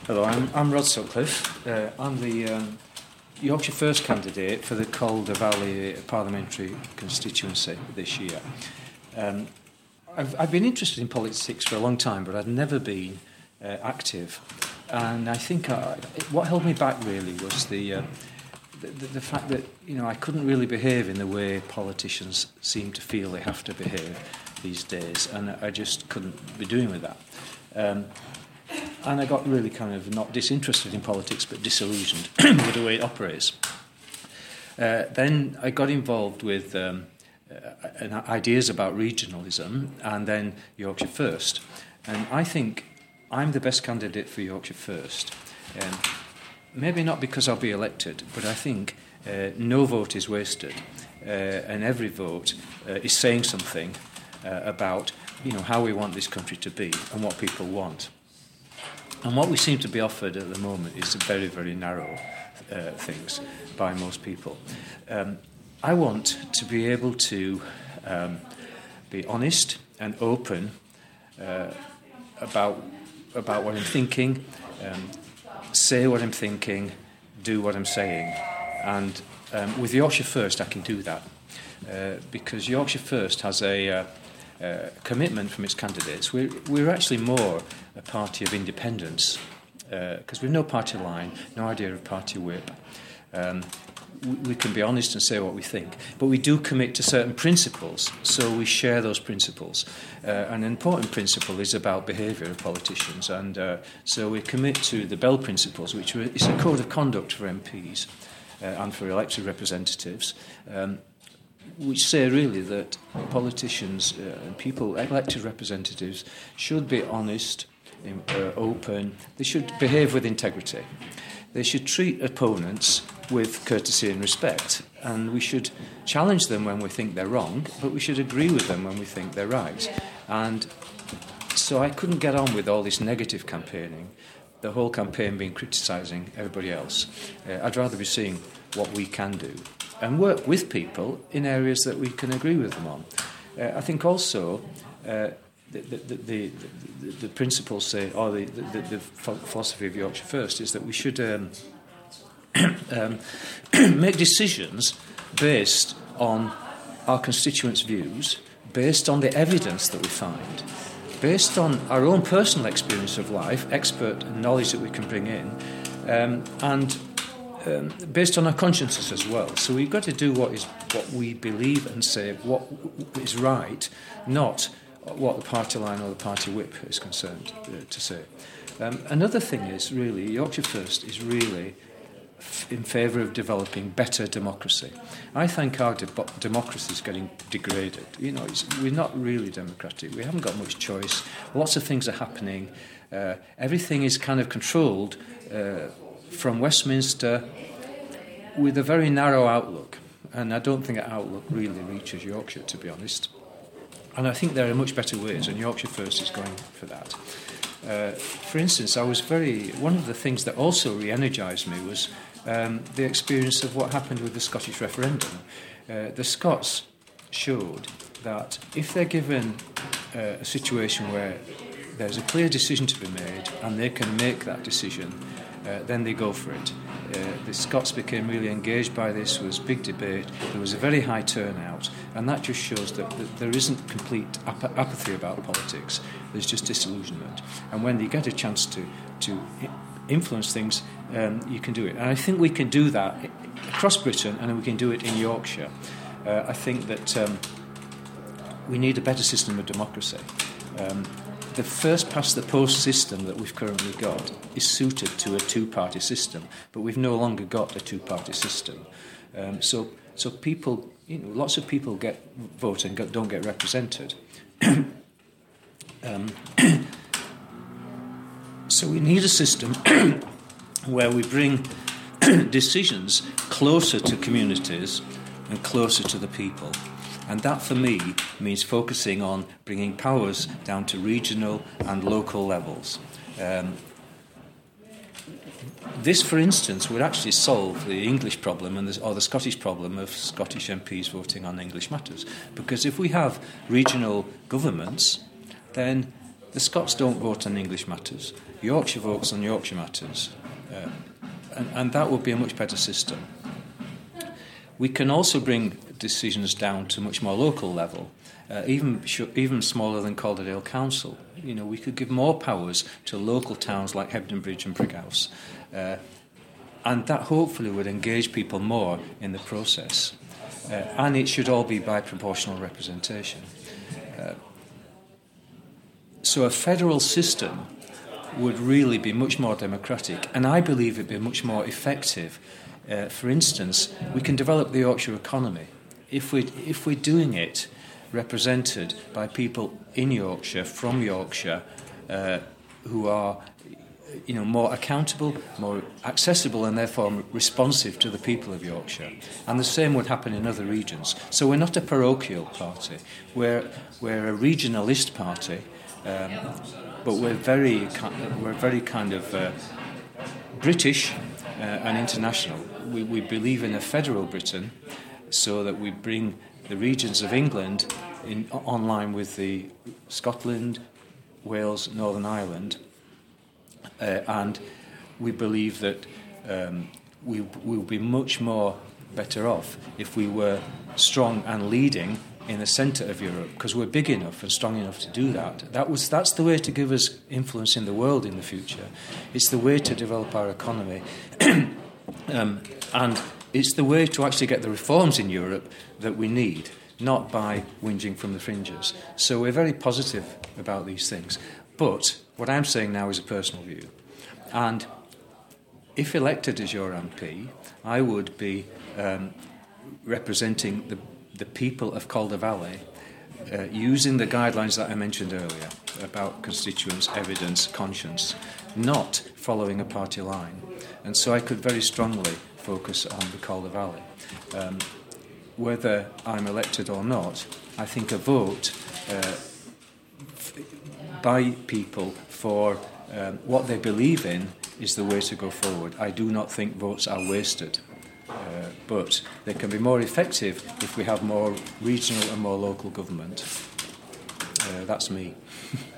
Hello, I'm Rod Sutcliffe. I'm the Yorkshire First candidate for the Calder Valley Parliamentary constituency this year. I've been interested in politics for a long time, but I've never been active. And I think what held me back really was the fact that I couldn't really behave in the way politicians seem to feel they have to behave these days, and I just couldn't be doing with that. And I got really kind of not disinterested in politics, but disillusioned with the way it operates. Then I got involved with ideas about regionalism, and then Yorkshire First. And I think I'm the best candidate for Yorkshire First. Maybe not because I'll be elected, but I think no vote is wasted, and every vote is saying something about how we want this country to be and what people want. And what we seem to be offered at the moment is very, very narrow things by most people. I want to be able to be honest and open about what I'm thinking, say what I'm thinking, do what I'm saying. And with Yorkshire First, I can do that. Because Yorkshire First has a commitment from its candidates. We're actually more a party of independence, because we've no party line, no idea of party whip. We can be honest and say what we think, but we do commit to certain principles, so we share those principles. An important principle is about behaviour of politicians, and so we commit to the Bell Principles, which is a code of conduct for MPs and for elected representatives, which say really that politicians and people, elected representatives, should be honest, open. They should behave with integrity. They should treat opponents with courtesy and respect, and we should challenge them when we think they're wrong, but we should agree with them when we think they're right. And so I couldn't get on with all this negative campaigning, the whole campaign being criticising everybody else. I'd rather be seeing what we can do and work with people in areas that we can agree with them on. I think also the principles say, or the philosophy of Yorkshire First is that we should make decisions based on our constituents' views, based on the evidence that we find, based on our own personal experience of life, expert knowledge that we can bring in, and based on our consciences as well. So we've got to do what we believe and say what is right, not what the party line or the party whip is concerned to say. Another thing is really, Yorkshire First is really in favour of developing better democracy. I think our democracy is getting degraded. We're not really democratic. We haven't got much choice. Lots of things are happening. Everything is kind of controlled from Westminster with a very narrow outlook. And I don't think that outlook really reaches Yorkshire, to be honest. And I think there are much better ways, and Yorkshire First is going for that. For instance, one of the things that also re-energised me was the experience of what happened with the Scottish referendum. The Scots showed that if they're given a situation where there's a clear decision to be made and they can make that decision, then they go for it. The Scots became really engaged by this. There was big debate. There was a very high turnout, and that just shows that there isn't complete apathy about politics. There's just disillusionment. And when you get a chance to influence things, you can do it. And I think we can do that across Britain, and we can do it in Yorkshire. I think that we need a better system of democracy. The first-past-the-post system that we've currently got is suited to a two-party system, but we've no longer got a two-party system. So people, lots of people vote and don't get represented. So we need a system where we bring decisions closer to communities and closer to the people. And that, for me, means focusing on bringing powers down to regional and local levels. This, for instance, would actually solve the English problem or the Scottish problem of Scottish MPs voting on English matters. Because if we have regional governments, then the Scots don't vote on English matters. Yorkshire votes on Yorkshire matters. And that would be a much better system. We can also bring decisions down to much more local level, even smaller than Calderdale Council. You know, we could give more powers to local towns like Hebden Bridge and Brighouse, and that hopefully would engage people more in the process. And it should all be by proportional representation. So a federal system would really be much more democratic, and I believe it'd be much more effective. For instance, we can develop the Yorkshire economy if we're doing it represented by people in Yorkshire, from Yorkshire, who are, you know, more accountable, more accessible, and therefore responsive to the people of Yorkshire. And the same would happen in other regions. So we're not a parochial party. We're a regionalist party, but we're very kind of British and international. We believe in a federal Britain, so that we bring the regions of England online with the Scotland, Wales, Northern Ireland, and we believe that we will be much more better off if we were strong and leading in the centre of Europe, because we're big enough and strong enough to do that. That's the way to give us influence in the world in the future. It's the way to develop our economy, and it's the way to actually get the reforms in Europe that we need, not by whinging from the fringes. So we're very positive about these things. But what I'm saying now is a personal view. And if elected as your MP, I would be representing the people of Calder Valley, using the guidelines that I mentioned earlier about constituents, evidence, conscience, not following a party line. And so I could very strongly focus on the Calder Valley. Whether I'm elected or not, I think a vote by people for what they believe in is the way to go forward. I do not think votes are wasted, but they can be more effective if we have more regional and more local government. That's me.